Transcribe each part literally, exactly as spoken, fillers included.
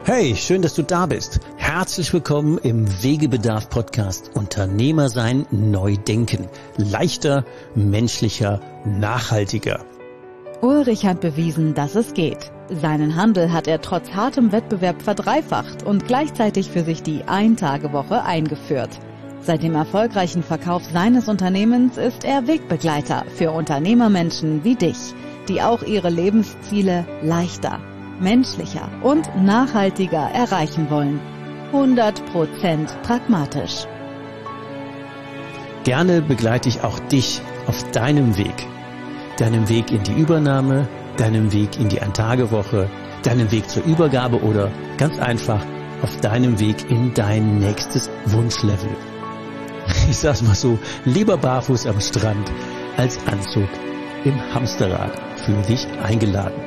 Hey, schön, dass du da bist. Herzlich willkommen im Wegebedarf-Podcast Unternehmer sein, neu denken. Leichter, menschlicher, nachhaltiger. Ulrich hat bewiesen, dass es geht. Seinen Handel hat er trotz hartem Wettbewerb verdreifacht und gleichzeitig für sich die Ein-Tage-Woche eingeführt. Seit dem erfolgreichen Verkauf seines Unternehmens ist er Wegbegleiter für Unternehmermenschen wie dich, die auch ihre Lebensziele leichter, menschlicher und nachhaltiger erreichen wollen. hundert Prozent pragmatisch. Gerne begleite ich auch dich auf deinem Weg. Deinem Weg in die Übernahme, deinem Weg in die Ein-Tage-Woche, deinem Weg zur Übergabe oder ganz einfach auf deinem Weg in dein nächstes Wunschlevel. Ich sag's mal so, lieber barfuß am Strand als Anzug im Hamsterrad. Fühl dich eingeladen.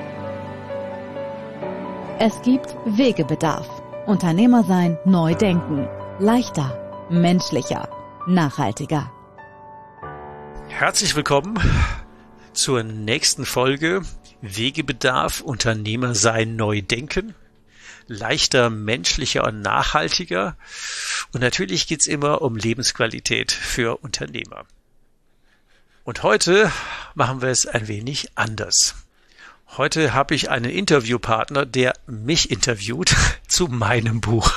Es gibt Wegebedarf. Unternehmer sein, neu denken. Leichter, menschlicher, nachhaltiger. Herzlich willkommen zur nächsten Folge Wegebedarf, Unternehmer sein, neu denken. Leichter, menschlicher und nachhaltiger. Und natürlich geht's immer um Lebensqualität für Unternehmer. Und heute machen wir es ein wenig anders. Heute habe ich einen Interviewpartner, der mich interviewt zu meinem Buch.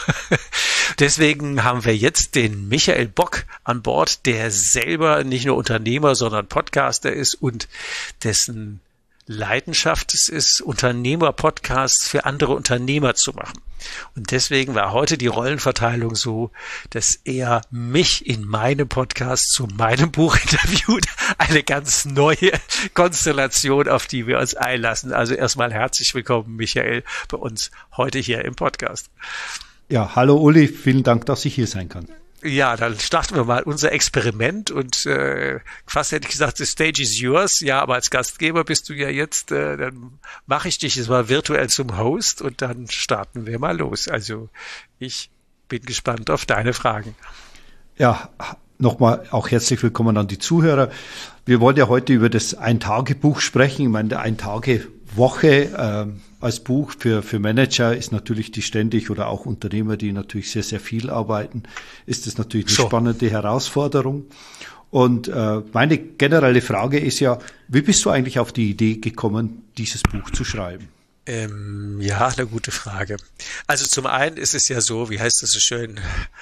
Deswegen haben wir jetzt den Michael Bock an Bord, der selber nicht nur Unternehmer, sondern Podcaster ist und dessen Leidenschaft es ist, Unternehmer-Podcasts für andere Unternehmer zu machen. Und deswegen war heute die Rollenverteilung so, dass er mich in meinem Podcast zu meinem Buch interviewt. Eine ganz neue Konstellation, auf die wir uns einlassen. Also erstmal herzlich willkommen, Michael, bei uns heute hier im Podcast. Ja, hallo Uli, vielen Dank, dass ich hier sein kann. Ja, dann starten wir mal unser Experiment und äh, fast hätte ich gesagt, the stage is yours. Ja, aber als Gastgeber bist du ja jetzt, äh, dann mache ich dich jetzt mal virtuell zum Host und dann starten wir mal los. Also ich bin gespannt auf deine Fragen. Ja, nochmal auch herzlich willkommen an die Zuhörer. Wir wollen ja heute über das Ein-Tage-Buch sprechen. Ich meine, der Ein-Tage-Woche äh, als Buch für, für Manager ist natürlich die ständig oder auch Unternehmer, die natürlich sehr, sehr viel arbeiten, ist das natürlich eine so. spannende Herausforderung. Und äh, meine generelle Frage ist ja, wie bist du eigentlich auf die Idee gekommen, dieses Buch zu schreiben? Ähm, ja, eine gute Frage. Also zum einen ist es ja so, wie heißt das so schön,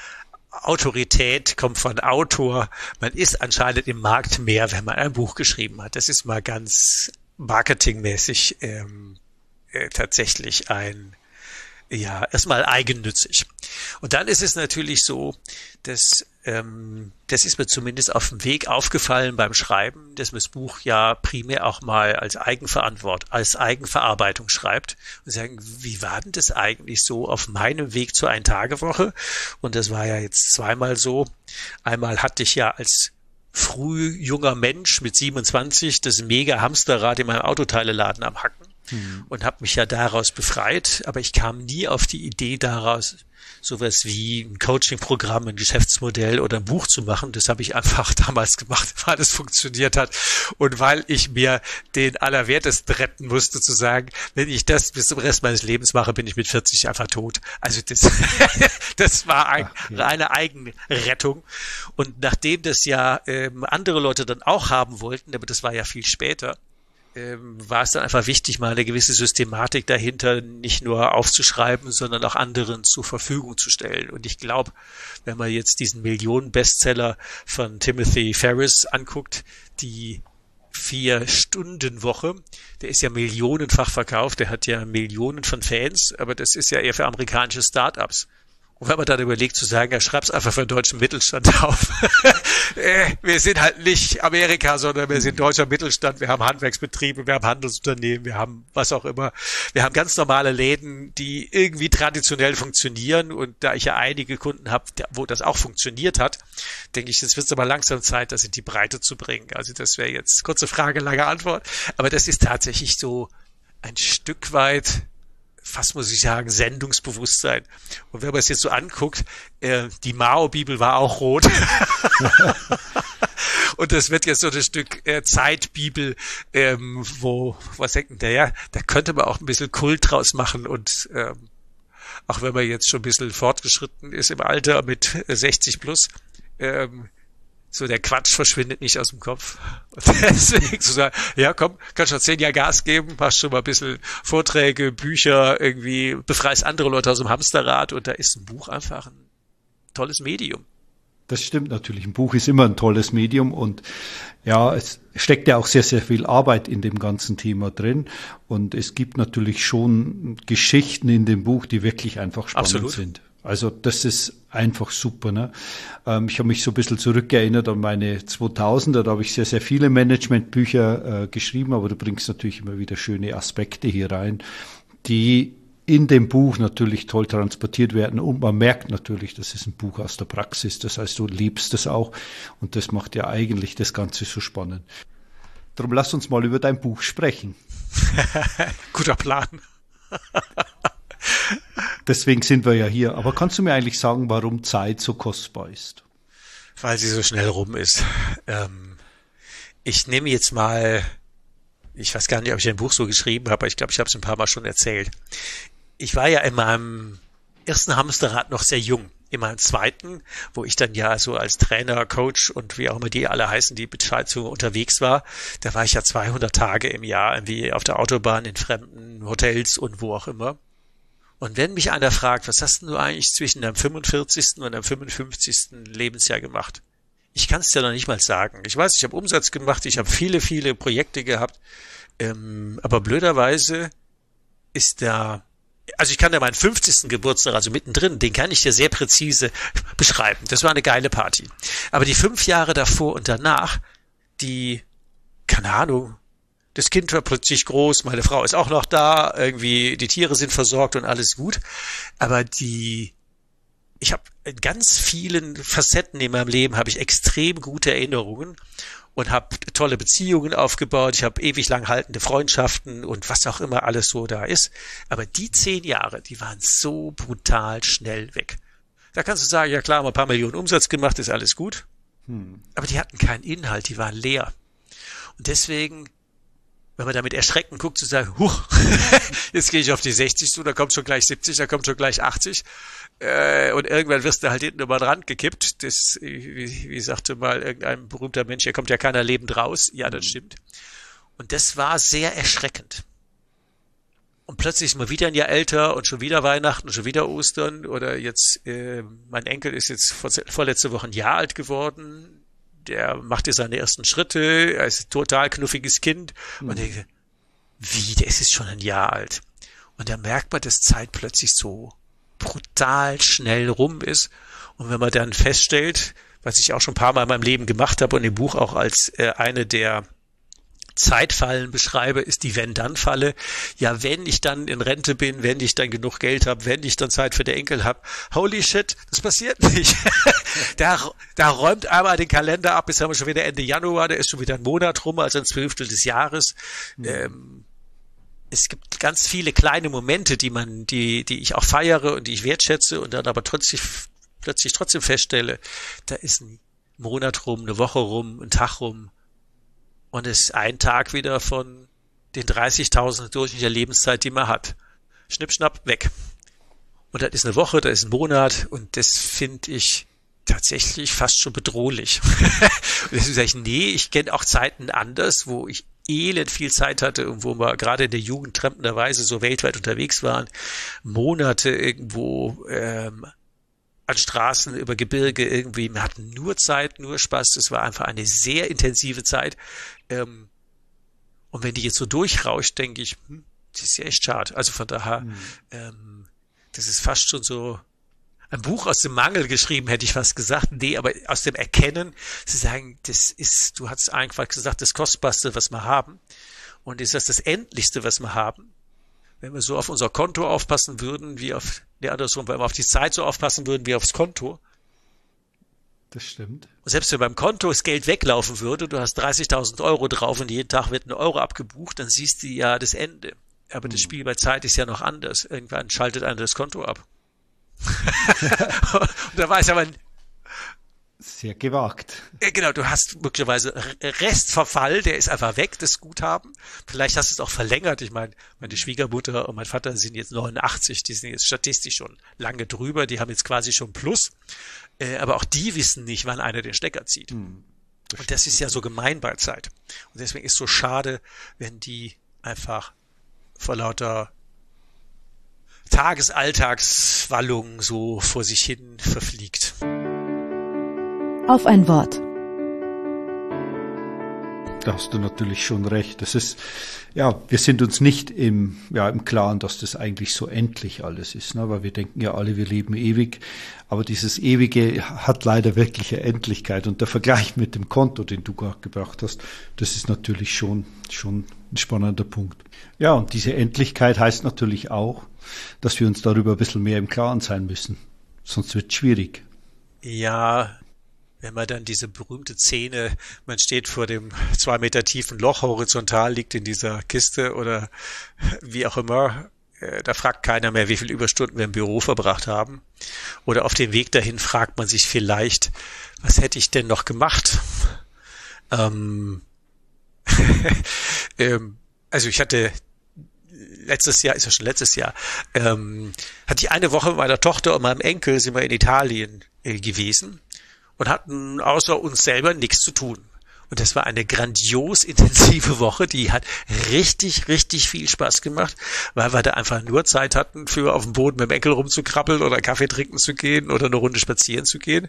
Autorität kommt von Autor. Man ist anscheinend im Markt mehr, wenn man ein Buch geschrieben hat. Das ist mal ganz marketingmäßig ähm, äh, tatsächlich ein, ja, erstmal eigennützig. Und dann ist es natürlich so, dass ähm, das ist mir zumindest auf dem Weg aufgefallen beim Schreiben, dass man das Buch ja primär auch mal als Eigenverantwort, als Eigenverarbeitung schreibt und sagen, wie war denn das eigentlich so auf meinem Weg zur Ein-Tage-Woche? Und das war ja jetzt zweimal so. Einmal hatte ich ja als früh junger Mensch mit siebenundzwanzig das mega Hamsterrad in meinem Autoteileladen am Hacken hm. und habe mich ja daraus befreit, aber ich kam nie auf die Idee daraus, sowas wie ein Coaching-Programm, ein Geschäftsmodell oder ein Buch zu machen. Das habe ich einfach damals gemacht, weil es funktioniert hat und weil ich mir den Allerwertesten retten musste, zu sagen, wenn ich das bis zum Rest meines Lebens mache, bin ich mit vierzig einfach tot. Also das, das war ein, eine Eigenrettung. Und nachdem das ja ähm, andere Leute dann auch haben wollten, aber das war ja viel später, Ähm, war es dann einfach wichtig, mal eine gewisse Systematik dahinter nicht nur aufzuschreiben, sondern auch anderen zur Verfügung zu stellen. Und ich glaube, wenn man jetzt diesen Millionen-Bestseller von Timothy Ferriss anguckt, die Vier-Stunden-Woche, der ist ja millionenfach verkauft, der hat ja Millionen von Fans, aber das ist ja eher für amerikanische Start-ups. Und wenn man dann überlegt zu sagen, ja, schreib's einfach für den deutschen Mittelstand auf. Wir sind halt nicht Amerika, sondern wir sind deutscher Mittelstand. Wir haben Handwerksbetriebe, wir haben Handelsunternehmen, wir haben was auch immer. Wir haben ganz normale Läden, die irgendwie traditionell funktionieren. Und da ich ja einige Kunden habe, wo das auch funktioniert hat, denke ich, jetzt wird es aber langsam Zeit, das in die Breite zu bringen. Also das wäre jetzt kurze Frage, lange Antwort. Aber das ist tatsächlich so ein Stück weit, fast muss ich sagen, Sendungsbewusstsein. Und wenn man es jetzt so anguckt, äh, die Mao-Bibel war auch rot. Und das wird jetzt so ein Stück äh, Zeitbibel, ähm, wo, was denkt denn der, ja, da könnte man auch ein bisschen Kult draus machen und ähm, auch wenn man jetzt schon ein bisschen fortgeschritten ist im Alter mit sechzig plus, ähm, so der Quatsch verschwindet nicht aus dem Kopf. Und deswegen zu sagen, ja komm, kannst schon zehn Jahre Gas geben, machst schon mal ein bisschen Vorträge, Bücher, irgendwie befreist andere Leute aus dem Hamsterrad und da ist ein Buch einfach ein tolles Medium. Das stimmt natürlich. Ein Buch ist immer ein tolles Medium und ja, es steckt ja auch sehr, sehr viel Arbeit in dem ganzen Thema drin und es gibt natürlich schon Geschichten in dem Buch, die wirklich einfach spannend Absolut. Sind. Also das ist einfach super. Ne? Ähm, ich habe mich so ein bisschen zurückerinnert an meine zweitausender, da habe ich sehr, sehr viele Managementbücher äh, geschrieben, aber du bringst natürlich immer wieder schöne Aspekte hier rein, die in dem Buch natürlich toll transportiert werden und man merkt natürlich, das ist ein Buch aus der Praxis, das heißt, du liebst es auch und das macht ja eigentlich das Ganze so spannend. Darum lass uns mal über dein Buch sprechen. Guter Plan. Deswegen sind wir ja hier. Aber kannst du mir eigentlich sagen, warum Zeit so kostbar ist? Weil sie so schnell rum ist. Ähm, ich nehme jetzt mal, ich weiß gar nicht, ob ich ein Buch so geschrieben habe, aber ich glaube, ich habe es ein paar Mal schon erzählt. Ich war ja in meinem ersten Hamsterrad noch sehr jung. In meinem zweiten, wo ich dann ja so als Trainer, Coach und wie auch immer die alle heißen, die Bescheidung unterwegs war, da war ich ja zweihundert Tage im Jahr irgendwie auf der Autobahn, in fremden Hotels und wo auch immer. Und wenn mich einer fragt, was hast du eigentlich zwischen deinem fünfundvierzigsten und deinem fünfundfünfzigsten Lebensjahr gemacht? Ich kann es dir noch nicht mal sagen. Ich weiß, ich habe Umsatz gemacht, ich habe viele, viele Projekte gehabt, ähm, aber blöderweise ist da, also ich kann dir meinen fünfzigsten Geburtstag, also mittendrin, den kann ich dir sehr präzise beschreiben. Das war eine geile Party. Aber die fünf Jahre davor und danach, die, keine Ahnung, das Kind war plötzlich groß, meine Frau ist auch noch da, irgendwie die Tiere sind versorgt und alles gut. Aber die, ich habe in ganz vielen Facetten in meinem Leben habe ich extrem gute Erinnerungen und habe tolle Beziehungen aufgebaut. Ich habe ewig lang haltende Freundschaften und was auch immer alles so da ist. Aber die zehn Jahre, die waren so brutal schnell weg. Da kannst du sagen, ja klar, haben wir ein paar Millionen Umsatz gemacht, ist alles gut. Hm. Aber die hatten keinen Inhalt, die waren leer. Und deswegen, wenn man damit erschreckend guckt, zu sagen, huch, jetzt gehe ich auf die sechzig zu, da kommt schon gleich siebzig, da kommt schon gleich achtzig. Äh, und irgendwann wirst du halt hinten über den Rand gekippt. Das, wie, wie sagte mal irgendein berühmter Mensch, hier kommt ja keiner lebend raus. Ja, das stimmt. Und das war sehr erschreckend. Und plötzlich ist man wieder ein Jahr älter und schon wieder Weihnachten und schon wieder Ostern. Oder jetzt, äh, mein Enkel ist jetzt vor, vorletzte Woche ein Jahr alt geworden. Der macht jetzt seine ersten Schritte, er ist ein total knuffiges Kind. Mhm. Und ich denke, wie, der ist jetzt schon ein Jahr alt. Und da merkt man, dass Zeit plötzlich so brutal schnell rum ist. Und wenn man dann feststellt, was ich auch schon ein paar Mal in meinem Leben gemacht habe und im Buch auch als äh, eine der Zeitfallen beschreibe, ist die Wenn-Dann-Falle. Ja, wenn ich dann in Rente bin, wenn ich dann genug Geld habe, wenn ich dann Zeit für den Enkel habe, holy shit, das passiert nicht. da, da räumt einmal den Kalender ab, jetzt haben wir schon wieder Ende Januar, da ist schon wieder ein Monat rum, also ein Zwölftel des Jahres. Mhm. Ähm, es gibt ganz viele kleine Momente, die man, die, die ich auch feiere und die ich wertschätze und dann aber trotzdem, plötzlich trotzdem feststelle, da ist ein Monat rum, eine Woche rum, ein Tag rum. Und es ist ein Tag wieder von den dreißigtausend durchschnittlicher Lebenszeit, die man hat. Schnipp, schnapp, weg. Und das ist eine Woche, das ist ein Monat und das finde ich tatsächlich fast schon bedrohlich. Und deswegen sage ich, nee, ich kenne auch Zeiten anders, wo ich elend viel Zeit hatte und wo wir gerade in der Jugend trempenderweise so weltweit unterwegs waren, Monate irgendwo ähm, an Straßen, über Gebirge irgendwie. Wir hatten nur Zeit, nur Spaß. Das war einfach eine sehr intensive Zeit. Ähm, und wenn die jetzt so durchrauscht, denke ich, hm, das ist ja echt schade. Also von daher, mhm. ähm, das ist fast schon so ein Buch aus dem Mangel geschrieben, hätte ich fast gesagt. Nee, aber aus dem Erkennen, zu sagen, das ist, du hast einfach gesagt, das Kostbarste, was wir haben. Und ist das das Endlichste, was wir haben? Wenn wir so auf unser Konto aufpassen würden, wie auf, nee, andersrum, wenn wir auf die Zeit so aufpassen würden, wie aufs Konto. Das stimmt. Und selbst wenn beim Konto das Geld weglaufen würde, du hast dreißigtausend Euro drauf und jeden Tag wird ein Euro abgebucht, dann siehst du ja das Ende. Aber hm. das Spiel bei Zeit ist ja noch anders. Irgendwann schaltet einer das Konto ab. Und da weiß aber, Sehr gewagt. Genau, du hast möglicherweise Restverfall, der ist einfach weg, das Guthaben. Vielleicht hast du es auch verlängert. Ich meine, meine Schwiegermutter und mein Vater sind jetzt neunundachtzig, die sind jetzt statistisch schon lange drüber, die haben jetzt quasi schon Plus. Aber auch die wissen nicht, wann einer den Stecker zieht. Hm, das und das ist ja so gemein bei Zeit. Und deswegen ist es so schade, wenn die einfach vor lauter Tagesalltagswallung so vor sich hin verfliegt. Auf ein Wort. Da hast du natürlich schon recht. Das ist, ja, wir sind uns nicht im, ja, im Klaren, dass das eigentlich so endlich alles ist, ne? Weil wir denken ja alle, wir leben ewig. Aber dieses Ewige hat leider wirklich eine Endlichkeit. Und der Vergleich mit dem Konto, den du gerade gebracht hast, das ist natürlich schon, schon ein spannender Punkt. Ja, und diese Endlichkeit heißt natürlich auch, dass wir uns darüber ein bisschen mehr im Klaren sein müssen. Sonst wird es schwierig. Ja, wenn man dann diese berühmte Szene, man steht vor dem zwei Meter tiefen Loch, horizontal liegt in dieser Kiste oder wie auch immer, da fragt keiner mehr, wie viele Überstunden wir im Büro verbracht haben. Oder auf dem Weg dahin fragt man sich vielleicht, was hätte ich denn noch gemacht? Ähm, ähm, also ich hatte letztes Jahr, ist ja schon letztes Jahr, ähm, hatte ich eine Woche mit meiner Tochter und meinem Enkel, sind wir in Italien äh, gewesen. Und hatten außer uns selber nichts zu tun. Und das war eine grandios intensive Woche, die hat richtig, richtig viel Spaß gemacht, weil wir da einfach nur Zeit hatten, für auf dem Boden mit dem Enkel rumzukrabbeln oder Kaffee trinken zu gehen oder eine Runde spazieren zu gehen.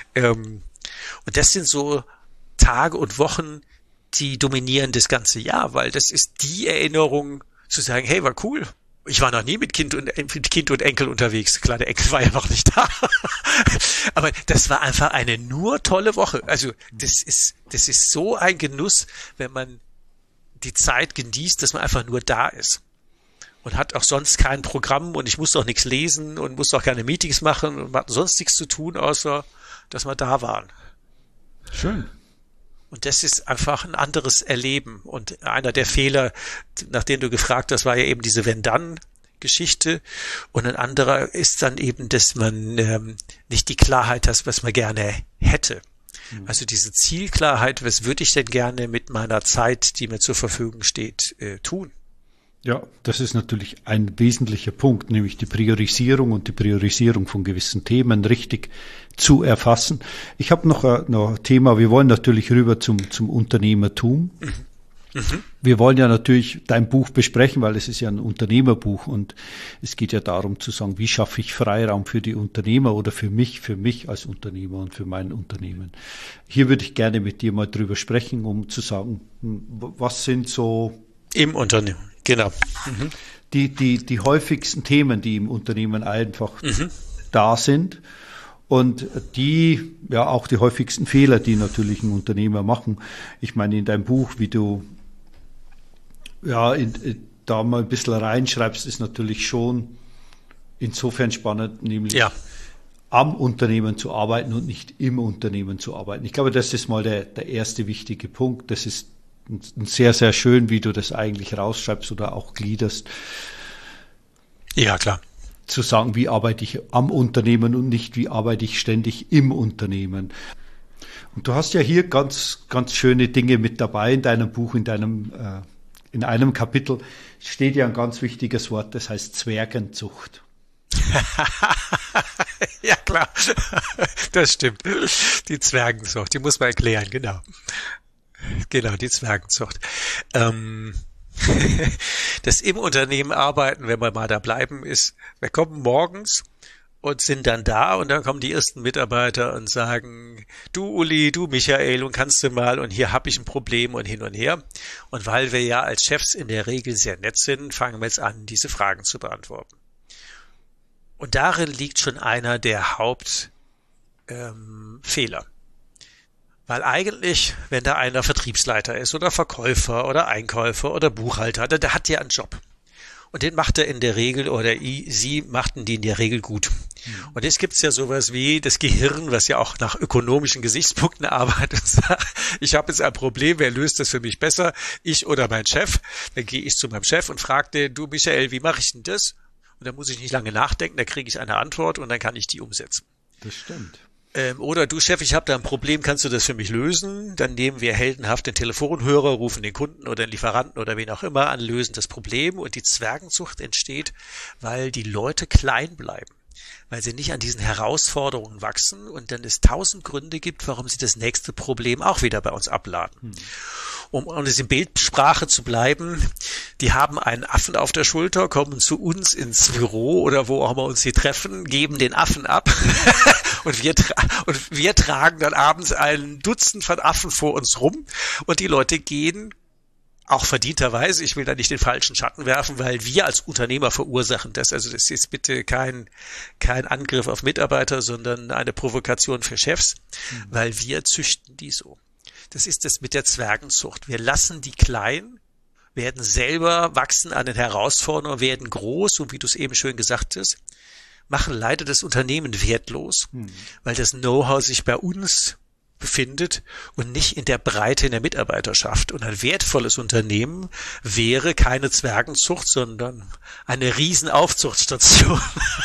Und das sind so Tage und Wochen, die dominieren das ganze Jahr, weil das ist die Erinnerung zu sagen, hey, war cool. Ich war noch nie mit Kind und, mit Kind und Enkel unterwegs. Klar, der Enkel war ja noch nicht da. Aber das war einfach eine nur tolle Woche. Also, das ist, das ist so ein Genuss, wenn man die Zeit genießt, dass man einfach nur da ist. Und hat auch sonst kein Programm und ich muss auch nichts lesen und muss auch keine Meetings machen und man hat sonst nichts zu tun, außer, dass wir da waren. Schön. Und das ist einfach ein anderes Erleben. Und einer der Fehler, nach denen du gefragt hast, war ja eben diese Wenn-Dann-Geschichte. Und ein anderer ist dann eben, dass man ähm, nicht die Klarheit hat, was man gerne hätte. Mhm. Also diese Zielklarheit, was würde ich denn gerne mit meiner Zeit, die mir zur Verfügung steht, äh, tun? Ja, das ist natürlich ein wesentlicher Punkt, nämlich die Priorisierung und die Priorisierung von gewissen Themen richtig zu erfassen. Ich habe noch ein, noch ein Thema, wir wollen natürlich rüber zum, zum Unternehmertum. Mhm. Mhm. Wir wollen ja natürlich dein Buch besprechen, weil es ist ja ein Unternehmerbuch und es geht ja darum zu sagen, wie schaffe ich Freiraum für die Unternehmer oder für mich, für mich als Unternehmer und für mein Unternehmen. Hier würde ich gerne mit dir mal drüber sprechen, um zu sagen, was sind so im Unternehmen. Genau. Mhm. Die, die, die häufigsten Themen, die im Unternehmen einfach mhm. da sind und die, ja, auch die häufigsten Fehler, die natürlich ein Unternehmer machen. Ich meine, in deinem Buch, wie du, ja, in, in, da mal ein bisschen reinschreibst, ist natürlich schon insofern spannend, nämlich ja. am Unternehmen zu arbeiten und nicht im Unternehmen zu arbeiten. Ich glaube, das ist mal der, der erste wichtige Punkt. Das ist sehr, sehr schön, wie du das eigentlich rausschreibst oder auch gliederst. Ja, klar. Zu sagen, wie arbeite ich am Unternehmen und nicht, wie arbeite ich ständig im Unternehmen. Und du hast ja hier ganz, ganz schöne Dinge mit dabei in deinem Buch, in deinem, äh, in einem Kapitel steht ja ein ganz wichtiges Wort, das heißt Zwergenzucht. Ja, klar. Das stimmt. Die Zwergenzucht, die muss man erklären, genau. Genau, die Zwergenzucht. Ähm, das im Unternehmen arbeiten, wenn wir mal da bleiben, ist, wir kommen morgens und sind dann da und dann kommen die ersten Mitarbeiter und sagen, du Uli, du Michael und kannst du mal und hier habe ich ein Problem und hin und her. Und weil wir ja als Chefs in der Regel sehr nett sind, fangen wir jetzt an, diese Fragen zu beantworten. Und darin liegt schon einer der Hauptfehler. Ähm, Weil eigentlich, wenn da einer Vertriebsleiter ist oder Verkäufer oder Einkäufer oder Buchhalter, der, der hat ja einen Job. Und den macht er in der Regel oder sie machten die in der Regel gut. Mhm. Und jetzt gibt's ja sowas wie das Gehirn, was ja auch nach ökonomischen Gesichtspunkten arbeitet und sagt, ich habe jetzt ein Problem, wer löst das für mich besser? Ich oder mein Chef? Dann gehe ich zu meinem Chef und frage den, du Michael, wie mache ich denn das? Und dann muss ich nicht lange nachdenken, da kriege ich eine Antwort und dann kann ich die umsetzen. Das stimmt. Ähm, oder du Chef, ich habe da ein Problem, kannst du das für mich lösen? Dann nehmen wir heldenhaft den Telefonhörer, rufen den Kunden oder den Lieferanten oder wen auch immer an, lösen das Problem. Und die Zwergenzucht entsteht, weil die Leute klein bleiben, weil sie nicht an diesen Herausforderungen wachsen und dann es tausend Gründe gibt, warum sie das nächste Problem auch wieder bei uns abladen. Hm. Um, um es in Bildsprache zu bleiben, die haben einen Affen auf der Schulter, kommen zu uns ins Büro oder wo auch immer uns hier treffen, geben den Affen ab und wir, tra- und wir tragen dann abends ein Dutzend von Affen vor uns rum und die Leute gehen auch verdienterweise, ich will da nicht den falschen Schatten werfen, weil wir als Unternehmer verursachen das. Also das ist bitte kein, kein Angriff auf Mitarbeiter, sondern eine Provokation für Chefs, mhm. weil wir züchten die so. Das ist das mit der Zwergenzucht. Wir lassen die klein, werden selber wachsen an den Herausforderungen, werden groß und wie du es eben schön gesagt hast, machen leider das Unternehmen wertlos, hm. weil das Know-how sich bei uns befindet und nicht in der Breite in der Mitarbeiterschaft. Und ein wertvolles Unternehmen wäre keine Zwergenzucht, sondern eine Riesenaufzuchtstation,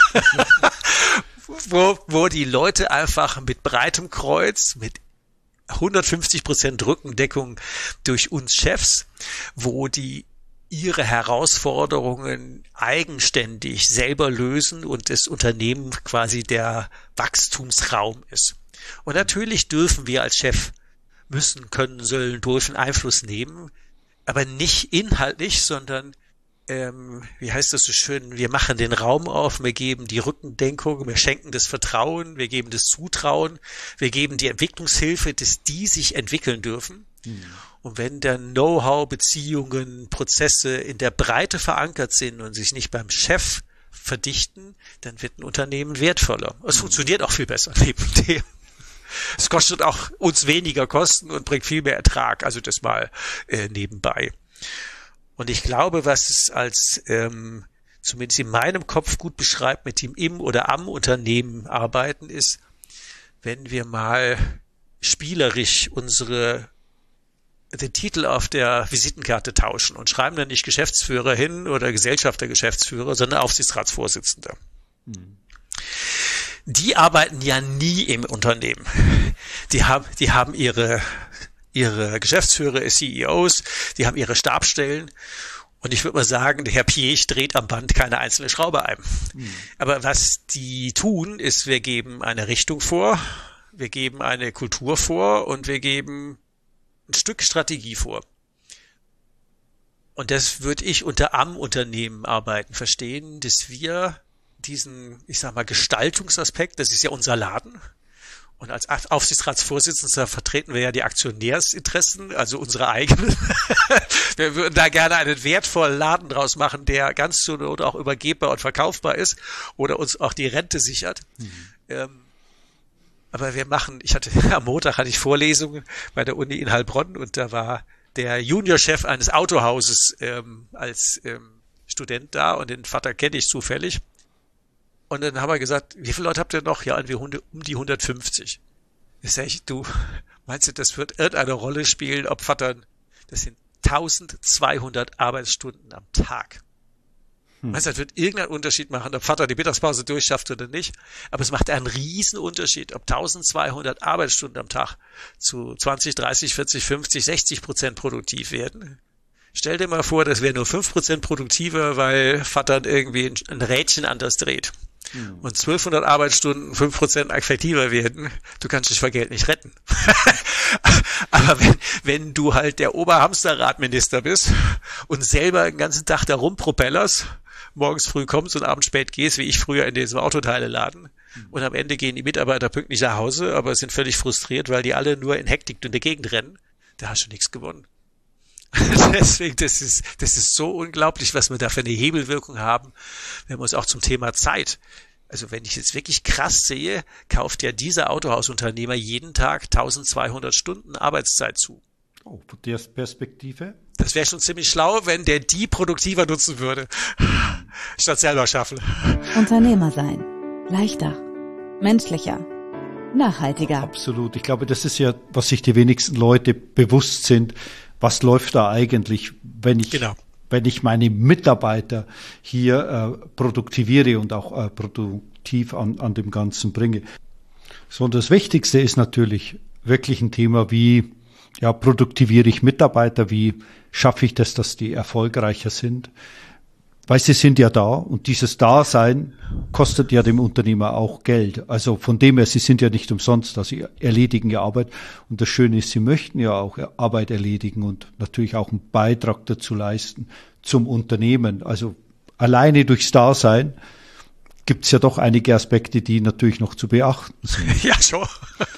wo, wo die Leute einfach mit breitem Kreuz, mit hundertfünfzig Prozent Rückendeckung durch uns Chefs, wo die ihre Herausforderungen eigenständig selber lösen und das Unternehmen quasi der Wachstumsraum ist. Und natürlich dürfen wir als Chef müssen, können, sollen, dürfen Einfluss nehmen, aber nicht inhaltlich, sondern Ähm, wie heißt das so schön, wir machen den Raum auf, wir geben die Rückendeckung, wir schenken das Vertrauen, wir geben das Zutrauen, wir geben die Entwicklungshilfe, dass die sich entwickeln dürfen. Mhm. Und wenn dann Know-how, Beziehungen, Prozesse in der Breite verankert sind und sich nicht beim Chef verdichten, dann wird ein Unternehmen wertvoller. Es mhm. funktioniert auch viel besser neben dem. Es kostet auch uns weniger Kosten und bringt viel mehr Ertrag, also das mal äh, nebenbei. Und ich glaube, was es als ähm, zumindest in meinem Kopf gut beschreibt, mit dem im oder am Unternehmen arbeiten, ist, wenn wir mal spielerisch unsere den Titel auf der Visitenkarte tauschen und schreiben dann nicht Geschäftsführer hin oder Gesellschafter, Geschäftsführer, sondern Aufsichtsratsvorsitzender. Mhm. Die arbeiten ja nie im Unternehmen. Die haben, die haben ihre ihre Geschäftsführer, C E Os, die haben ihre Stabsstellen und ich würde mal sagen, der Herr Piech dreht am Band keine einzelne Schraube ein. Mhm. Aber was die tun, ist, wir geben eine Richtung vor, wir geben eine Kultur vor und wir geben ein Stück Strategie vor. Und das würde ich unter am Unternehmen arbeiten verstehen, dass wir diesen, ich sag mal, Gestaltungsaspekt, das ist ja unser Laden, und als Aufsichtsratsvorsitzender vertreten wir ja die Aktionärsinteressen, also unsere eigenen. Wir würden da gerne einen wertvollen Laden draus machen, der ganz zur Not auch übergebbar und verkaufbar ist oder uns auch die Rente sichert. Mhm. Ähm, aber wir machen, ich hatte, am Montag hatte ich Vorlesungen bei der Uni in Heilbronn und da war der Juniorchef eines Autohauses ähm, als ähm, Student da und den Vater kenne ich zufällig. Und dann haben wir gesagt, wie viele Leute habt ihr noch? Ja, wir um die hundertfünfzig. Ich sage, du, meinst du, das wird irgendeine Rolle spielen, ob Vater, das sind eintausendzweihundert Arbeitsstunden am Tag. Hm. Meinst du, das wird irgendeinen Unterschied machen, ob Vater die Mittagspause durchschafft oder nicht? Aber es macht einen riesen Unterschied, ob eintausendzweihundert Arbeitsstunden am Tag zu zwanzig, dreißig, vierzig, fünfzig, sechzig Prozent produktiv werden. Stell dir mal vor, das wäre nur fünf Prozent produktiver, weil Vater irgendwie ein Rädchen anders dreht. Mhm. Und zwölfhundert Arbeitsstunden fünf Prozent effektiver werden, du kannst dich vor Geld nicht retten. Aber wenn, wenn du halt der Oberhamsterradminister bist und selber den ganzen Tag da rumpropellerst, morgens früh kommst und abends spät gehst, wie ich früher in diesem Autoteileladen, mhm. und am Ende gehen die Mitarbeiter pünktlich nach Hause, aber sind völlig frustriert, weil die alle nur in Hektik durch die Gegend rennen, da hast du nichts gewonnen. Deswegen, das ist, das ist so unglaublich, was wir da für eine Hebelwirkung haben, wenn wir uns auch zum Thema Zeit. Also wenn ich jetzt wirklich krass sehe, kauft ja dieser Autohausunternehmer jeden Tag eintausendzweihundert Stunden Arbeitszeit zu. Oh, von der Perspektive? Das wäre schon ziemlich schlau, wenn der die produktiver nutzen würde, statt selber schaffen. Unternehmer sein. Leichter. Menschlicher. Nachhaltiger. Absolut. Ich glaube, das ist ja, was sich die wenigsten Leute bewusst sind. Was läuft da eigentlich, wenn ich, genau. wenn ich meine Mitarbeiter hier äh, produktiviere und auch äh, produktiv an, an dem Ganzen bringe? So, und das Wichtigste ist natürlich wirklich ein Thema, wie ja, produktiviere ich Mitarbeiter, wie schaffe ich das, dass die erfolgreicher sind? Weil sie sind ja da und dieses Dasein kostet ja dem Unternehmer auch Geld. Also von dem her, sie sind ja nicht umsonst, also sie erledigen ja Arbeit. Und das Schöne ist, sie möchten ja auch Arbeit erledigen und natürlich auch einen Beitrag dazu leisten zum Unternehmen. Also alleine durchs Dasein gibt es ja doch einige Aspekte, die natürlich noch zu beachten sind. Ja, schon.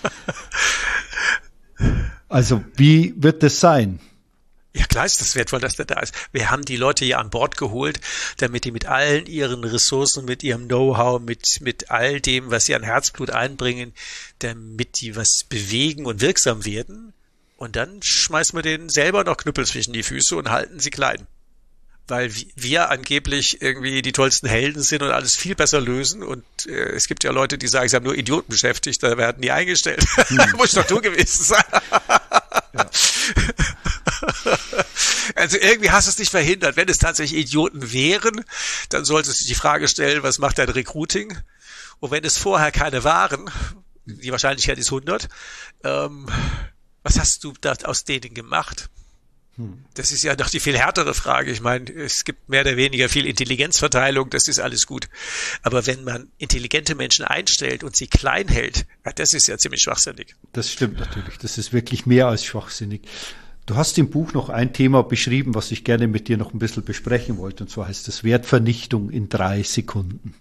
Also wie wird es sein? Ja, klar ist das wertvoll, dass der da ist. Wir haben die Leute hier an Bord geholt, damit die mit allen ihren Ressourcen, mit ihrem Know-how, mit, mit all dem, was sie an Herzblut einbringen, damit die was bewegen und wirksam werden. Und dann schmeißen wir denen selber noch Knüppel zwischen die Füße und halten sie klein. Weil wir angeblich irgendwie die tollsten Helden sind und alles viel besser lösen. Und äh, es gibt ja Leute, die sagen, sie haben nur Idioten beschäftigt, da werden die eingestellt. Hm. Muss doch du gewesen sein. Ja. Also irgendwie hast du es nicht verhindert. Wenn es tatsächlich Idioten wären, dann solltest du die Frage stellen, was macht dein Recruiting? Und wenn es vorher keine waren, die Wahrscheinlichkeit ist hundert, ähm, was hast du da aus denen gemacht? Das ist ja noch die viel härtere Frage. Ich meine, es gibt mehr oder weniger viel Intelligenzverteilung, das ist alles gut. Aber wenn man intelligente Menschen einstellt und sie klein hält, ja, das ist ja ziemlich schwachsinnig. Das stimmt natürlich. Das ist wirklich mehr als schwachsinnig. Du hast im Buch noch ein Thema beschrieben, was ich gerne mit dir noch ein bisschen besprechen wollte. Und zwar heißt das Wertvernichtung in drei Sekunden.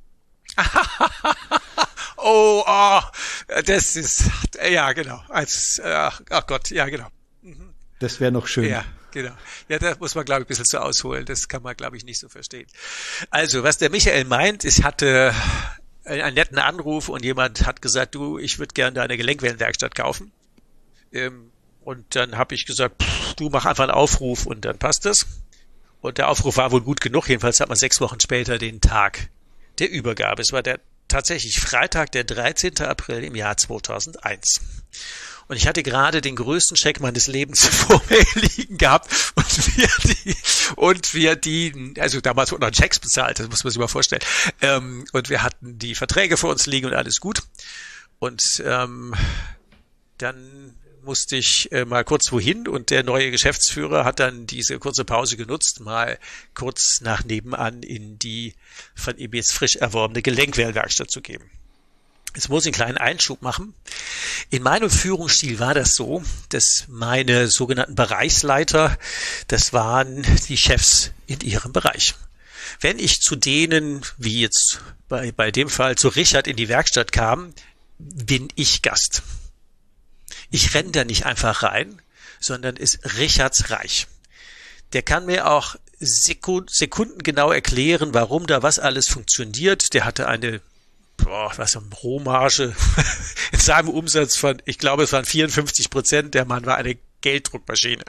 oh, oh, das ist, ja genau. Als, ach, ach Gott, ja genau. Mhm. Das wäre noch schön. Ja, genau. Ja, da muss man, glaube ich, ein bisschen zu ausholen. Das kann man, glaube ich, nicht so verstehen. Also, was der Michael meint, ich hatte einen netten Anruf und jemand hat gesagt, du, ich würde gerne deine Gelenkwellenwerkstatt kaufen. Ähm, und dann habe ich gesagt, pff, du mach einfach einen Aufruf und dann passt das. Und der Aufruf war wohl gut genug. Jedenfalls hat man sechs Wochen später den Tag der Übergabe. Es war der tatsächlich Freitag, der dreizehnten April im Jahr zweitausendeins. Und ich hatte gerade den größten Scheck meines Lebens vor mir liegen gehabt und wir die, und wir die, also damals wurden noch Checks bezahlt, das muss man sich mal vorstellen. Ähm, und wir hatten die Verträge vor uns liegen und alles gut. Und ähm, dann musste ich äh, mal kurz wohin und der neue Geschäftsführer hat dann diese kurze Pause genutzt, mal kurz nach nebenan in die von ihm jetzt frisch erworbene Gelenkwellenwerkstatt zu geben. Jetzt muss ich einen kleinen Einschub machen. In meinem Führungsstil war das so, dass meine sogenannten Bereichsleiter, das waren die Chefs in ihrem Bereich. Wenn ich zu denen, wie jetzt bei, bei dem Fall zu Richard in die Werkstatt kam, bin ich Gast. Ich renne da nicht einfach rein, sondern ist Richards Reich. Der kann mir auch sekund, sekundengenau erklären, warum da was alles funktioniert. Der hatte eine Boah, was eine Rohmarge in seinem Umsatz von, ich glaube, es waren vierundfünfzig Prozent. Der Mann war eine Gelddruckmaschine.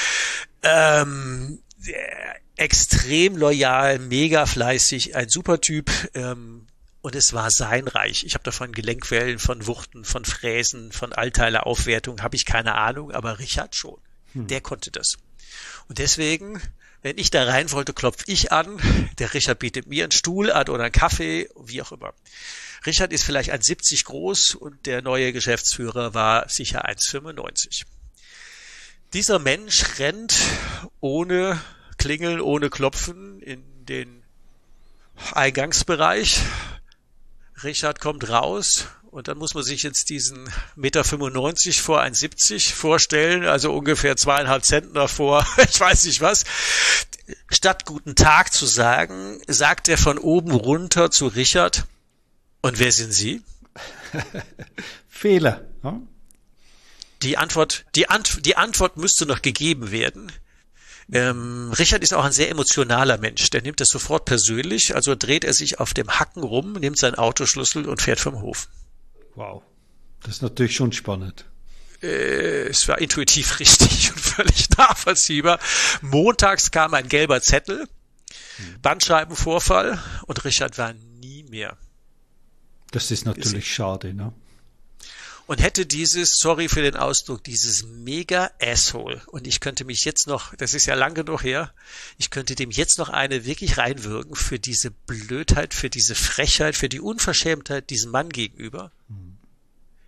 Ähm, extrem loyal, mega fleißig, ein super Typ. Ähm, und es war sein Reich. Ich habe davon Gelenkwellen, von Wuchten, von Fräsen, von Altteileaufwertung, habe ich keine Ahnung, aber Richard schon. Hm. Der konnte das. Und deswegen, wenn ich da rein wollte, klopfe ich an. Der Richard bietet mir einen Stuhl an oder einen Kaffee, wie auch immer. Richard ist vielleicht eins Komma siebzig groß und der neue Geschäftsführer war sicher eins Komma fünfundneunzig. Dieser Mensch rennt ohne Klingeln, ohne Klopfen in den Eingangsbereich. Richard kommt raus und dann muss man sich jetzt diesen eins Komma fünfundneunzig Meter vor eins Komma siebzig vorstellen, also ungefähr zweieinhalb Zentner vor, ich weiß nicht was. Statt guten Tag zu sagen, sagt er von oben runter zu Richard, und wer sind Sie? Fehler. Ja? Die Antwort, die, Ant, die Antwort müsste noch gegeben werden. Ähm, Richard ist auch ein sehr emotionaler Mensch. Der nimmt das sofort persönlich, also dreht er sich auf dem Hacken rum, nimmt seinen Autoschlüssel und fährt vom Hof. Wow, das ist natürlich schon spannend. Äh, es war intuitiv richtig und völlig nachvollziehbar. Montags kam ein gelber Zettel, hm. Bandscheibenvorfall und Richard war nie mehr. Das ist natürlich ist schade, ne? Und hätte dieses, sorry für den Ausdruck, dieses mega Asshole, und ich könnte mich jetzt noch, das ist ja lang genug her, ich könnte dem jetzt noch eine wirklich reinwirken für diese Blödheit, für diese Frechheit, für die Unverschämtheit diesem Mann gegenüber.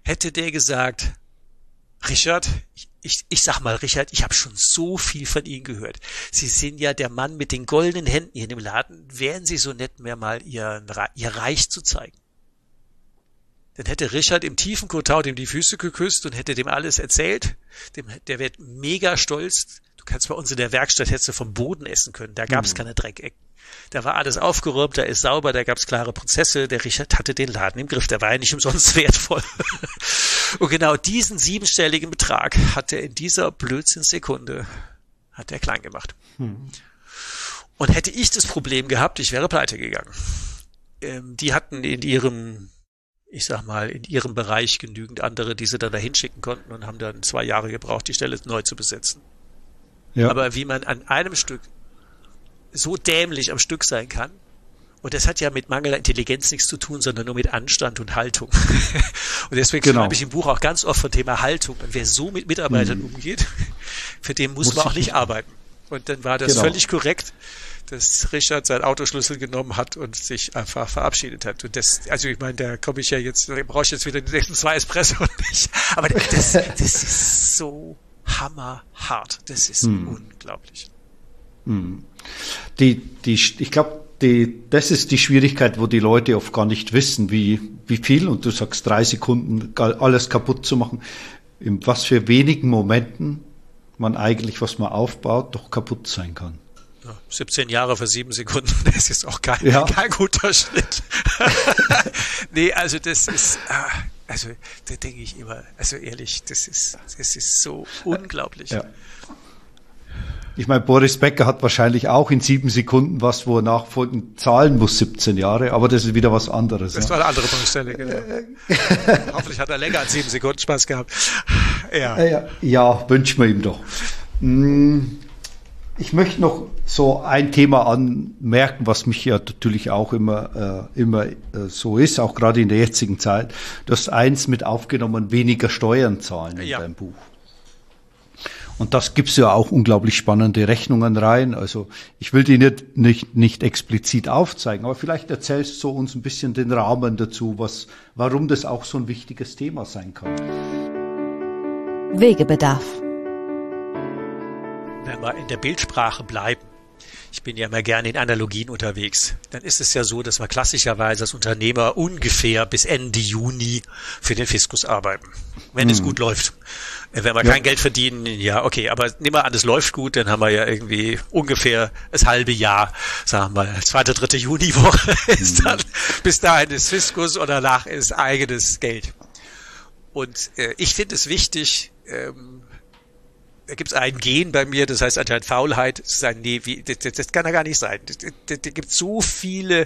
hätte der gesagt, Richard, ich, ich, ich sag mal, Richard, ich habe schon so viel von Ihnen gehört. Sie sind ja der Mann mit den goldenen Händen hier in dem Laden. Wären Sie so nett, mir mal Ihr, Ihr Reich zu zeigen? Dann hätte Richard im tiefen Kotau dem die Füße geküsst und hätte dem alles erzählt. Dem, der wird mega stolz. Du kannst bei uns in der Werkstatt, hättest du vom Boden essen können. Da gab es mhm. keine Dreckecken. Da war alles aufgeräumt, da ist sauber, da gab es klare Prozesse. Der Richard hatte den Laden im Griff. Der war ja nicht umsonst wertvoll. Und genau diesen siebenstelligen Betrag hat er in dieser Blödsinnssekunde hat er klein gemacht. Mhm. Und hätte ich das Problem gehabt, ich wäre pleite gegangen. Ähm, die hatten in ihrem ich sag mal, in ihrem Bereich genügend andere, die sie dann dahin schicken konnten und haben dann zwei Jahre gebraucht, die Stelle neu zu besetzen. Ja. Aber wie man an einem Stück so dämlich am Stück sein kann, und das hat ja mit mangelnder Intelligenz nichts zu tun, sondern nur mit Anstand und Haltung. Und deswegen genau. schreibe ich im Buch auch ganz oft vom Thema Haltung. Und wer so mit Mitarbeitern mhm. umgeht, für den muss, muss man auch nicht arbeiten. Und dann war das genau. völlig korrekt, dass Richard seinen Autoschlüssel genommen hat und sich einfach verabschiedet hat. Und das, also ich meine, da komme ich ja jetzt, da brauche ich jetzt wieder die nächsten zwei Espresso nicht. Aber das, das ist so hammerhart. Das ist hm. unglaublich. Hm. Die, die, ich glaube, die, das ist die Schwierigkeit, wo die Leute oft gar nicht wissen, wie, wie viel, und du sagst drei Sekunden, alles kaputt zu machen, in was für wenigen Momenten man eigentlich, was man aufbaut, doch kaputt sein kann. siebzehn Jahre für sieben Sekunden, das ist auch kein, ja. kein guter Schnitt. Nee, also das ist, also da denke ich immer, also ehrlich, das ist, das ist so unglaublich. Ja. Ich meine, Boris Becker hat wahrscheinlich auch in sieben Sekunden was, wo er nachfolgend zahlen muss, siebzehn Jahre, aber das ist wieder was anderes. Das ja. war eine andere Baustelle, genau. Hoffentlich hat er länger als sieben Sekunden Spaß gehabt. Ja, ja, ja wünschen wir ihm doch. Ich möchte noch so ein Thema anmerken, was mich ja natürlich auch immer, äh, immer äh, so ist, auch gerade in der jetzigen Zeit. Du hast eins mit aufgenommen, weniger Steuern zahlen in ja. deinem Buch. Und das gibt's ja auch unglaublich spannende Rechnungen rein. Also ich will die nicht, nicht, nicht explizit aufzeigen, aber vielleicht erzählst du uns ein bisschen den Rahmen dazu, was, warum das auch so ein wichtiges Thema sein kann. Wegebedarf. Wenn wir in der Bildsprache bleiben, ich bin ja immer gerne in Analogien unterwegs, dann ist es ja so, dass wir klassischerweise als Unternehmer ungefähr bis Ende Juni für den Fiskus arbeiten, wenn hm. es gut läuft. Wenn wir ja. kein Geld verdienen, ja, okay, aber nehmen wir an, es läuft gut, dann haben wir ja irgendwie ungefähr das halbe Jahr, sagen wir mal, zweite, dritte Juniwoche ist dann, bis dahin ist Fiskus und danach ist eigenes Geld. Und äh, ich finde es wichtig, ähm, da gibt es ein Gen bei mir, das heißt anscheinend Faulheit, das, ist ein, nee, wie, das, das kann ja gar nicht sein. Da gibt so viele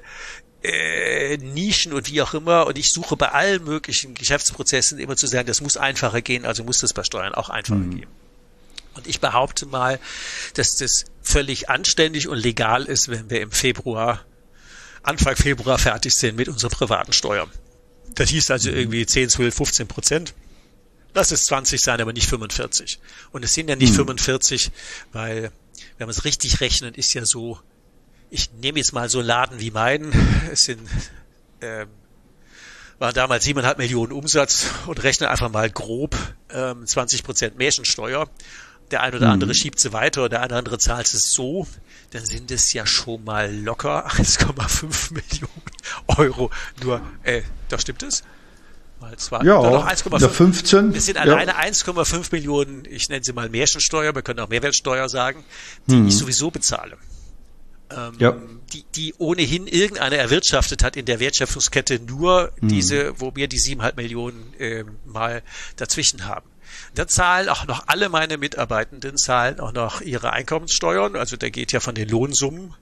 äh, Nischen und wie auch immer, und ich suche bei allen möglichen Geschäftsprozessen immer zu sagen, das muss einfacher gehen, also muss das bei Steuern auch einfacher mhm. gehen. Und ich behaupte mal, dass das völlig anständig und legal ist, wenn wir im Februar, Anfang Februar fertig sind mit unserer privaten Steuer. Das hieß also irgendwie zehn, zwölf, fünfzehn Prozent. Lass es zwanzig sein, aber nicht fünfundvierzig. Und es sind ja nicht hm. fünfundvierzig, weil, wenn man es richtig rechnet, ist ja so, ich nehme jetzt mal so einen Laden wie meinen, es sind, ähm, waren damals siebeneinhalb Millionen Umsatz und rechne einfach mal grob ähm, zwanzig Prozent Märchensteuer. Der ein oder andere hm. schiebt sie weiter, der eine oder andere zahlt es so, dann sind es ja schon mal locker eins Komma fünf Millionen Euro. Nur, äh, da stimmt es? Zwei, ja, noch eins Komma fünf. fünfzehn. Wir sind alleine ja. eins Komma fünf Millionen, ich nenne sie mal Märchensteuer, wir können auch Mehrwertsteuer sagen, die hm. ich sowieso bezahle. Ähm, ja. die, die ohnehin irgendeiner erwirtschaftet hat in der Wertschöpfungskette, nur hm. diese, wo wir die siebeneinhalb Millionen äh, mal dazwischen haben. Da zahlen auch noch alle meine Mitarbeitenden, zahlen auch noch ihre Einkommenssteuern, also der geht ja von den Lohnsummen.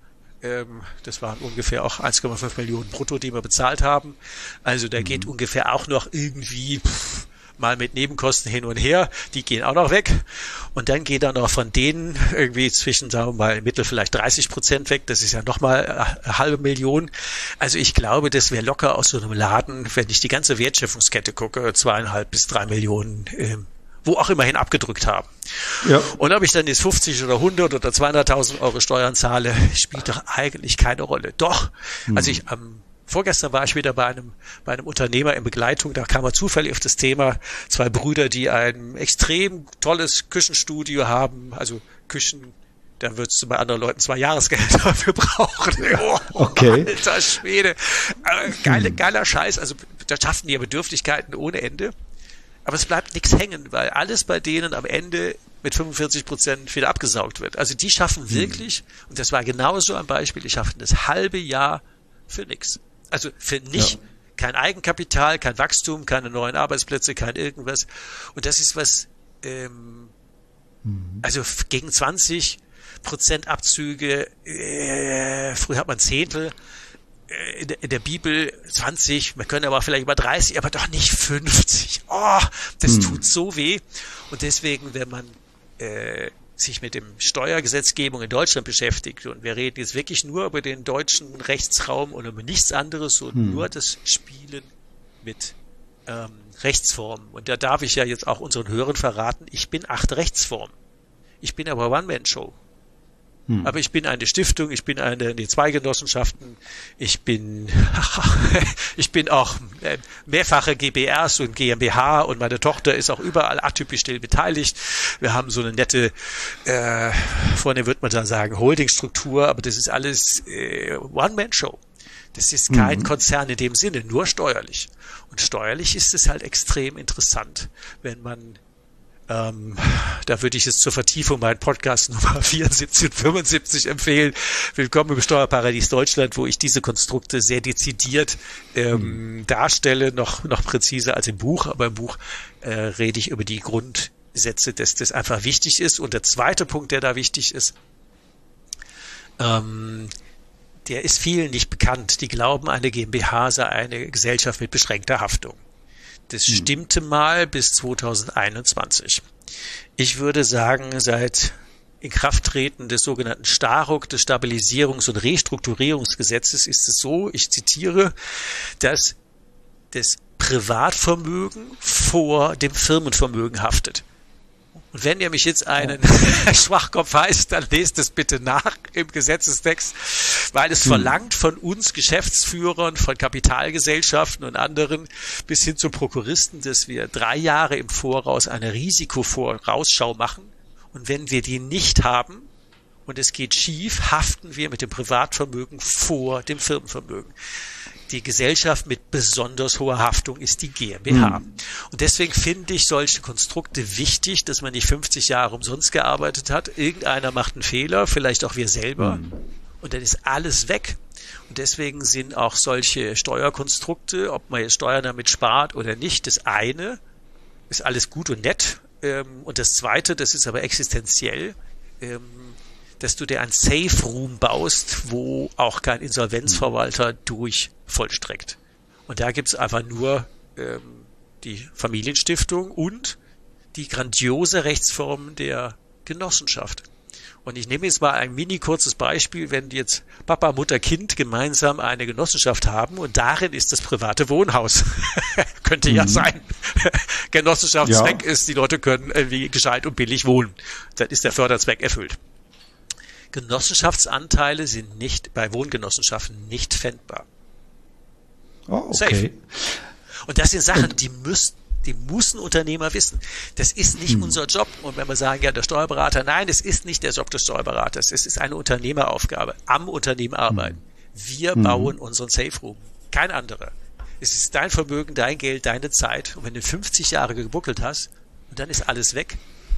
Das waren ungefähr auch eins Komma fünf Millionen brutto, die wir bezahlt haben. Also da mhm. geht ungefähr auch noch irgendwie pff, mal mit Nebenkosten hin und her. Die gehen auch noch weg. Und dann geht dann noch von denen irgendwie zwischen, sagen wir mal, im Mittel vielleicht dreißig Prozent weg. Das ist ja nochmal eine halbe Million. Also ich glaube, das wäre locker aus so einem Laden, wenn ich die ganze Wertschöpfungskette gucke, zweieinhalb bis drei Millionen ähm, wo auch immerhin abgedrückt haben. Ja. Und ob ich dann jetzt fünfzig oder hundert oder zweihunderttausend Euro Steuern zahle, spielt doch eigentlich keine Rolle. Doch, hm. als ich am vorgestern war ich wieder bei einem, bei einem Unternehmer in Begleitung, da kam er zufällig auf das Thema, zwei Brüder, die ein extrem tolles Küchenstudio haben, also Küchen, da würdest du bei anderen Leuten zwei Jahresgehälter dafür brauchen. Oh, okay. Alter Schwede. Äh, geile, geiler Scheiß, also da schaffen die ja Bedürftigkeiten ohne Ende. Aber es bleibt nichts hängen, weil alles bei denen am Ende mit fünfundvierzig Prozent wieder abgesaugt wird. Also die schaffen wirklich, mhm. und das war genauso ein Beispiel, die schaffen das halbe Jahr für nichts. Also für nicht, ja. kein Eigenkapital, kein Wachstum, keine neuen Arbeitsplätze, kein irgendwas. Und das ist was, ähm, mhm. also gegen zwanzig Prozent Abzüge, äh, früher hat man Zehntel, In der, in der Bibel zwanzig, wir können aber vielleicht über dreißig, aber doch nicht fünfzig. Oh, das hm. tut so weh. Und deswegen, wenn man äh, sich mit dem Steuergesetzgebung in Deutschland beschäftigt, und wir reden jetzt wirklich nur über den deutschen Rechtsraum und über nichts anderes und hm. nur das Spielen mit ähm, Rechtsformen. Und da darf ich ja jetzt auch unseren Hörern verraten, ich bin acht Rechtsformen. Ich bin aber One-Man-Show. Hm. Aber ich bin eine Stiftung, ich bin eine, nee, zwei Genossenschaften, ich bin, ich bin auch äh, mehrfache G b Rs und G m b H und meine Tochter ist auch überall atypisch still beteiligt. Wir haben so eine nette, äh, vorne wird man dann sagen, Holdingstruktur, aber das ist alles äh, One-Man-Show. Das ist kein mhm. Konzern in dem Sinne, nur steuerlich. Und steuerlich ist es halt extrem interessant, wenn man Ähm, da würde ich es zur Vertiefung meinen Podcast Nummer vierundsiebzig und fünfundsiebzig empfehlen. Willkommen im Steuerparadies Deutschland, wo ich diese Konstrukte sehr dezidiert ähm, mhm. darstelle, noch noch präziser als im Buch. Aber im Buch äh, rede ich über die Grundsätze, dass das einfach wichtig ist. Und der zweite Punkt, der da wichtig ist, ähm, der ist vielen nicht bekannt. Die glauben, eine GmbH sei eine Gesellschaft mit beschränkter Haftung. Das stimmte mal bis zweitausendeinundzwanzig. Ich würde sagen, seit Inkrafttreten des sogenannten StaRUG, des Stabilisierungs- und Restrukturierungsgesetzes, ist es so, ich zitiere, dass das Privatvermögen vor dem Firmenvermögen haftet. Und wenn ihr mich jetzt einen oh. Schwachkopf heißt, dann lest es bitte nach im Gesetzestext, weil es hm. verlangt von uns Geschäftsführern, von Kapitalgesellschaften und anderen bis hin zu Prokuristen, dass wir drei Jahre im Voraus eine Risikovorausschau machen. Und wenn wir die nicht haben und es geht schief, haften wir mit dem Privatvermögen vor dem Firmenvermögen. Die Gesellschaft mit besonders hoher Haftung ist die GmbH. Mhm. Und deswegen finde ich solche Konstrukte wichtig, dass man nicht fünfzig Jahre umsonst gearbeitet hat. Irgendeiner macht einen Fehler, vielleicht auch wir selber. Mhm. Und dann ist alles weg. Und deswegen sind auch solche Steuerkonstrukte, ob man jetzt Steuern damit spart oder nicht, das eine ist alles gut und nett. Und das zweite, das ist aber existenziell, dass du dir ein Safe Room baust, wo auch kein Insolvenzverwalter durch vollstreckt. Und da gibt's einfach nur ähm, die Familienstiftung und die grandiose Rechtsform der Genossenschaft. Und ich nehme jetzt mal ein mini kurzes Beispiel, wenn jetzt Papa, Mutter, Kind gemeinsam eine Genossenschaft haben und darin ist das private Wohnhaus. Könnte mhm. ja sein. Genossenschaftszweck ja. ist, die Leute können irgendwie gescheit und billig wohnen. Dann ist der Förderzweck erfüllt. Genossenschaftsanteile sind nicht bei Wohngenossenschaften nicht pfändbar. Oh, okay. Safe. Und das sind Sachen, die müssen, die müssen Unternehmer wissen. Das ist nicht hm. unser Job. Und wenn wir sagen, ja, der Steuerberater, nein, das ist nicht der Job des Steuerberaters. Es ist eine Unternehmeraufgabe. Am Unternehmen arbeiten. Hm. Wir hm. bauen unseren Safe Room. Kein anderer. Es ist dein Vermögen, dein Geld, deine Zeit. Und wenn du fünfzig Jahre gebuckelt hast, und dann ist alles weg,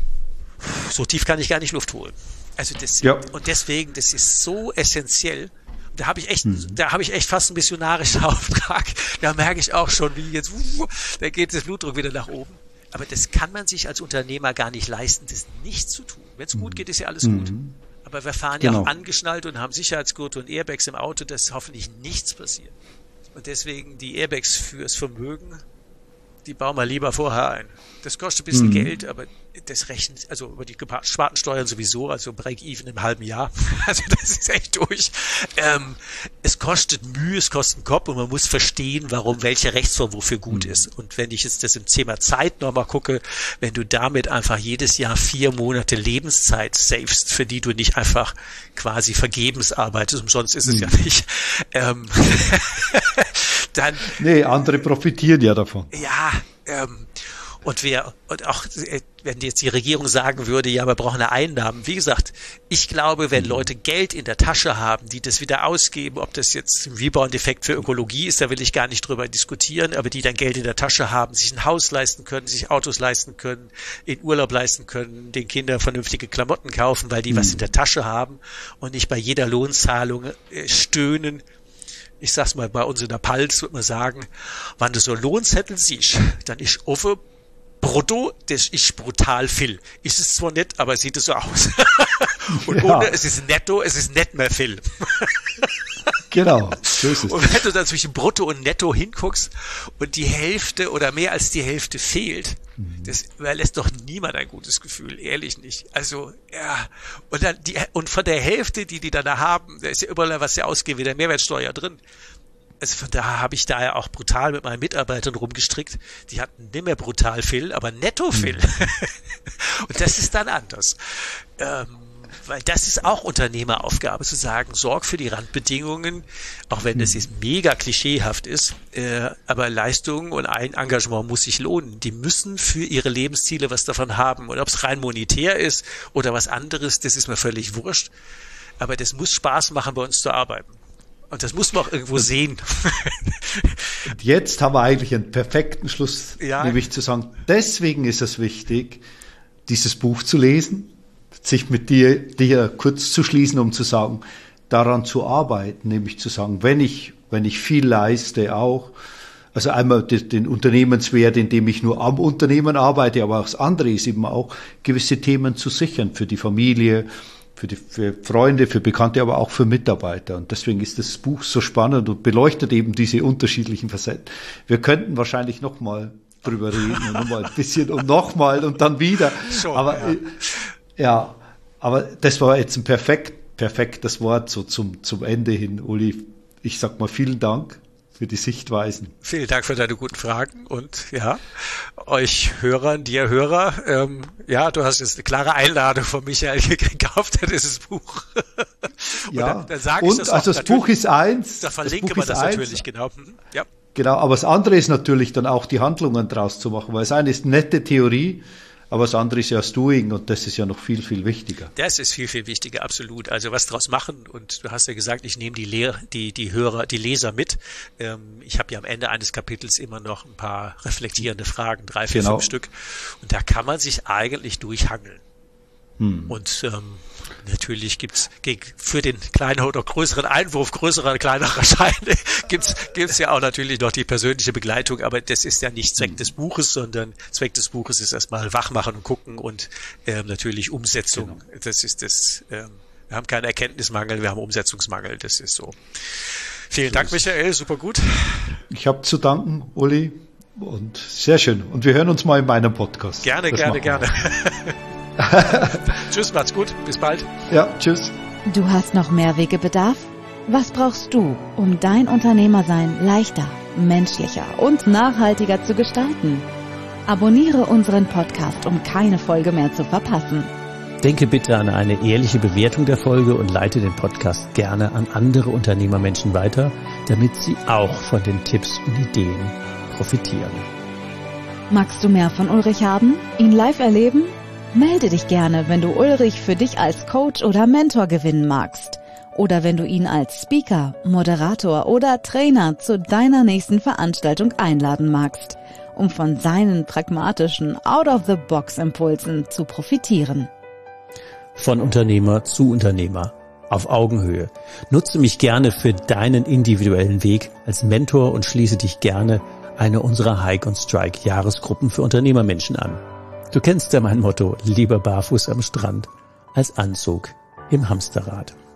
so tief kann ich gar nicht Luft holen. Also das, ja. und deswegen, das ist so essentiell. Da habe ich echt, mhm. da habe ich echt fast einen missionarischen Auftrag. Da merke ich auch schon, wie jetzt, da geht das Blutdruck wieder nach oben. Aber das kann man sich als Unternehmer gar nicht leisten, das nicht zu tun. Wenn es mhm. gut geht, ist ja alles mhm. gut. Aber wir fahren genau. ja auch angeschnallt und haben Sicherheitsgurte und Airbags im Auto, dass hoffentlich nichts passiert. Und deswegen die Airbags fürs Vermögen die bauen wir lieber vorher ein. Das kostet ein bisschen Mhm. Geld, aber das rechnet, also über die gesparten Steuern sowieso, also Break-Even im halben Jahr. Also das ist echt durch. Ähm, es kostet Mühe, es kostet Kopf und man muss verstehen, warum welche Rechtsform wofür gut ist. Und wenn ich jetzt das im Thema Zeit nochmal gucke, wenn du damit einfach jedes Jahr vier Monate Lebenszeit savest, für die du nicht einfach quasi vergebens arbeitest, umsonst ist es mhm. ja nicht, ähm, dann... Nee, andere profitieren ja davon. Ja, ähm, und wer, und auch, wenn jetzt die Regierung sagen würde, ja, wir brauchen eine Einnahmen. Wie gesagt, ich glaube, wenn Leute Geld in der Tasche haben, die das wieder ausgeben, ob das jetzt ein Rebound-Effekt für Ökologie ist, da will ich gar nicht drüber diskutieren, aber die dann Geld in der Tasche haben, sich ein Haus leisten können, sich Autos leisten können, in Urlaub leisten können, den Kindern vernünftige Klamotten kaufen, weil die mhm. was in der Tasche haben und nicht bei jeder Lohnzahlung äh, stöhnen. Ich sag's mal, bei uns in der Palz würde man sagen, wenn du so Lohnzettel siehst, dann ist offen brutto, das ist brutal viel. Ist es zwar nett, aber sieht es so aus. Und ja. ohne, es ist netto, es ist nicht mehr viel. Genau, so ist es. Und wenn du dann zwischen brutto und netto hinguckst und die Hälfte oder mehr als die Hälfte fehlt, mhm. das überlässt doch niemand ein gutes Gefühl, ehrlich nicht. Also, ja, und dann die, und von der Hälfte, die die dann da haben, da ist ja überall was sie ausgeben, wieder Mehrwertsteuer drin. Also von daher habe ich da ja auch brutal mit meinen Mitarbeitern rumgestrickt. Die hatten nicht mehr brutal viel, aber netto viel. Mhm. Und das ist dann anders. Ähm, weil das ist auch Unternehmeraufgabe, zu sagen, sorg für die Randbedingungen, auch wenn das jetzt mega klischeehaft ist, äh, aber Leistung und ein Engagement muss sich lohnen. Die müssen für ihre Lebensziele was davon haben. Und ob es rein monetär ist oder was anderes, das ist mir völlig wurscht. Aber das muss Spaß machen, bei uns zu arbeiten. Und das muss man auch irgendwo sehen. Und jetzt haben wir eigentlich einen perfekten Schluss, ja. nämlich zu sagen, deswegen ist es wichtig, dieses Buch zu lesen, sich mit dir, dir kurz zu schließen, um zu sagen, daran zu arbeiten, nämlich zu sagen, wenn ich, wenn ich viel leiste auch, also einmal den, den Unternehmenswert, indem ich nur am Unternehmen arbeite, aber auch das andere ist eben auch, gewisse Themen zu sichern für die Familie, Für, die, für Freunde, für Bekannte, aber auch für Mitarbeiter. Und deswegen ist das Buch so spannend und beleuchtet eben diese unterschiedlichen Facetten. Wir könnten wahrscheinlich nochmal drüber reden und nochmal ein bisschen und nochmal und dann wieder. Schon, aber ja. ja, aber das war jetzt ein perfekt, perfektes Wort so zum, zum Ende hin, Uli. Ich sag mal vielen Dank für die Sichtweisen. Vielen Dank für deine guten Fragen und ja, euch Hörern, dir Hörer, ähm, ja, du hast jetzt eine klare Einladung von Michael gekauft, dieses Buch. Und ja, dann, dann sage ich und das also auch das Buch ist eins. Da verlinken wir das eins. natürlich, genau. Ja. Genau, aber das andere ist natürlich dann auch die Handlungen draus zu machen, weil das eine ist nette Theorie, aber das andere ist ja das Doing und das ist ja noch viel, viel wichtiger. Das ist viel, viel wichtiger, absolut. Also was draus machen und du hast ja gesagt, ich nehme die Lehr die, die Hörer, die Leser mit. Ähm, ich habe ja am Ende eines Kapitels immer noch ein paar reflektierende Fragen, drei, vier, genau. fünf Stück. Und da kann man sich eigentlich durchhangeln. Hm. Und ähm, natürlich gibt's für den kleinen oder größeren Einwurf, größerer oder kleinerer Scheine, gibt's gibt's ja auch natürlich noch die persönliche Begleitung, aber das ist ja nicht Zweck des Buches, sondern Zweck des Buches ist erstmal wachmachen und gucken und ähm, natürlich Umsetzung. Genau. Das ist das. Ähm, wir haben keinen Erkenntnismangel, wir haben Umsetzungsmangel. Das ist so. Vielen so Dank, Michael, super gut. Ich habe zu danken, Uli, und sehr schön. Und wir hören uns mal in meinem Podcast. Gerne, das gerne, gerne. Tschüss, macht's gut, bis bald. Ja, tschüss. Du hast noch mehr Wegebedarf? Was brauchst du, um dein Unternehmersein leichter, menschlicher und nachhaltiger zu gestalten? Abonniere unseren Podcast, um keine Folge mehr zu verpassen. Denke bitte an eine ehrliche Bewertung der Folge und leite den Podcast gerne an andere Unternehmermenschen weiter, damit sie auch von den Tipps und Ideen profitieren. Magst du mehr von Ulrich haben? Ihn live erleben? Melde dich gerne, wenn du Ulrich für dich als Coach oder Mentor gewinnen magst. Oder wenn du ihn als Speaker, Moderator oder Trainer zu deiner nächsten Veranstaltung einladen magst, um von seinen pragmatischen Out-of-the-Box-Impulsen zu profitieren. Von Unternehmer zu Unternehmer. Auf Augenhöhe. Nutze mich gerne für deinen individuellen Weg als Mentor und schließe dich gerne eine unserer Hike und Strike Jahresgruppen für Unternehmermenschen an. Du kennst ja mein Motto, lieber barfuß am Strand als Anzug im Hamsterrad.